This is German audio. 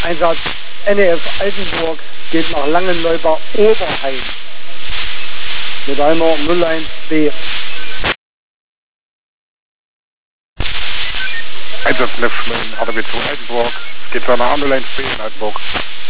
Einsatz NEF Altenburg geht nach Langenleuber-Oberheim. Mit einer 01B. Einsatz NEF ADB 2 Altenburg, geht nach 01B in Altenburg.